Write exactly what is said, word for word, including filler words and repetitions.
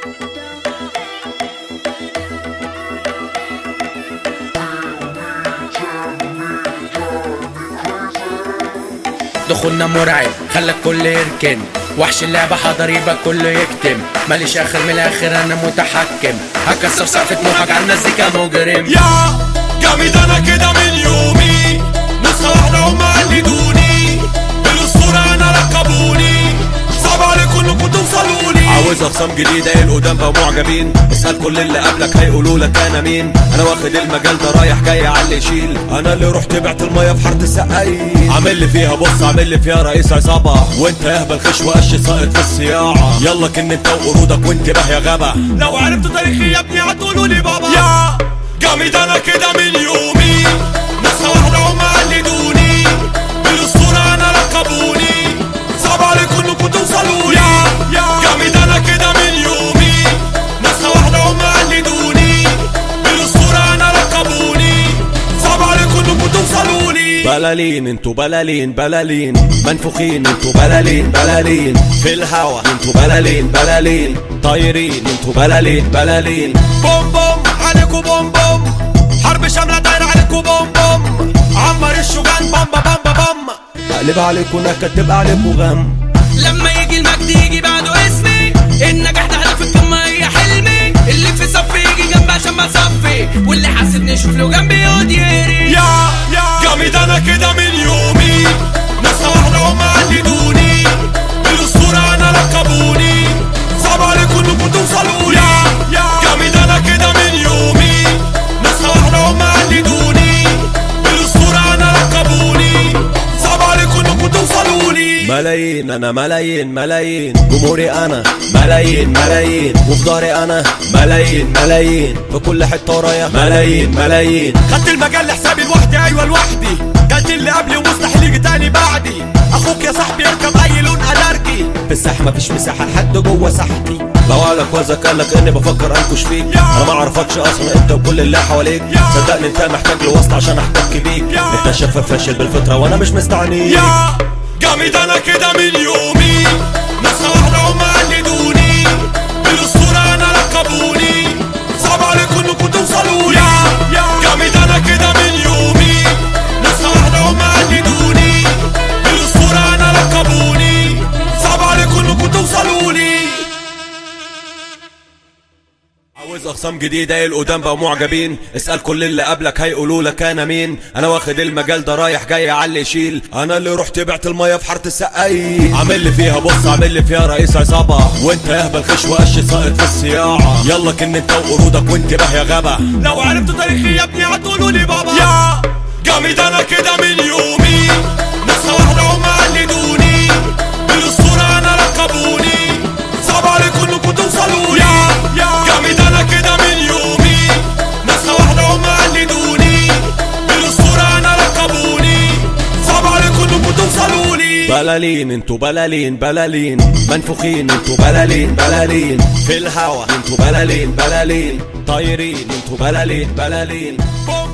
دخولنا مرعب خلى الكل يركن، وحش اللعبة حضر يبقى كله يكتم، ماليش اخر من الاخر انا متحكم، هكسر سقف طموحك على الناس دي كمجرم. يا جامد انا كده من يومي، نسخة واحدة هما قلدوني، بالاسطورة انا ركبوني، صعب عليكم انكم توصلوني. عاوز اخصام جديدة القدام بقوا معجبين، اسأل كل اللي قبلك هيقولوا لك انا مين، انا واخد المجال ده رايح جاي على اللي يشيل، انا اللي رحت بعت المية في حارة السقايين، عامل لي فيها بص عامل لي فيها رئيس عصابة، وانت يهبل خش وقش ساقط في الصياعة، يلا كن انت وقرودك وانتباه يا غابة، لو عرفتوا تاريخي يا ابني هتقولوا لي بابا. يا جامد انا كده من يومي، نسخة واحدة هما قلدوني، بالاسطورة انا ركبوني، صعب عليكم انكم توصلوني. يا جامد انا كده من يومي، نسخة واحدة هما قلدوني، بالاسطورة انا ركبوني، صعب عليكم انكم توصلوني. بلالين انتوا بلالين بلالين، منفوخين انتوا بلالين بلالين، في الهوا انتوا بلالين بلالين، طايرين انتوا بلالين بلالين، بوم بوم عليكوا بوم بوم، حرب شاملة دايرة عليكوا بوم بوم، عمر الشجان بامبا بامبا بام، اقلب عليكوا نكد تبقى عليكوا غم، لما يجي المجد يجي بعده اسمي، النجاح ده هدف القمة هي حلمي، اللي في صفي يجي جنبي عشان بصفي، واللي حاسدني يشوف له جنبي يقعد يهري. يا جامد انا كده من يومي، نسخة واحدة هما قلدوني، بالاسطورة انا ركبوني، صعب عليكم انكم توصلوني. يا جامد انا كده من يومي، نسخة واحدة هما قلدوني، بالاسطورة انا ركبوني، صعب عليكم انكم توصلوني. ملايين انا ملايين ملايين، جمهوري انا ملايين ملايين، وفي ظهري انا ملايين ملايين، في كل حته ورايا ملايين ملايين، خدت المجال لحسابي لوحدي ايوه لوحدي، قلت اللي قبلي ومستحيل يجي تاني بعدي، اخوك يا صاحبي يركب اي لون ادرجي، في الساحه مفيش مساحه لحد جوه ساحتي، لو قالك وزك قالك اني بفكر انكش فيك، انا ما اعرفكش اصلا انت وكل اللي حواليك، صدقني انت محتاج لواسطه عشان احتك بيك، انت شفاف فاشل بالفطره وانا مش مستعنيك. يا جامد انا كده من يومي، نسخة واحدة هما قلدوني، بالاسطورة انا ركبوني، صعب عليكم انكم توصلوني. يا جامد انا كده من يومي، نسخة واحدة هما قلدوني، بالاسطورة انا ركبوني، صعب عليكم انكم توصلوني. عاوز اخصام جديدة القدام بقوا معجبين، اسأل كل اللي قبلك هيقولوا لك انا مين، انا واخد المجال ده رايح جاي على اللي يشيل، انا اللي رحت بعت المية في حارة السقايين، عامل لي فيها بص عامل لي فيها رئيس عصابة، وانت يهبل خش وقش ساقط في الصياعة، يلا كن انت وقرودك وانتباه يا غابة، لو عرفتوا تاريخي يا ابني هتقولوا لي بابا. يا جامد انا كده من يومي، نسخة واحدة هما قلدوني، بالاسطورة انا ركبوني، صعب عليكم انكم توصلوني. يا جامد انا كده من يومي، نسخة واحدة هما قلدوني، بالاسطورة انا ركبوني، صعب عليكم انكم توصلوني. بلالين انتوا بلالين بلالين، منفوخين انتوا بلالين بلالين، في الهوا انتوا بلالين بلالين، طايرين انتوا بلالين بلالين.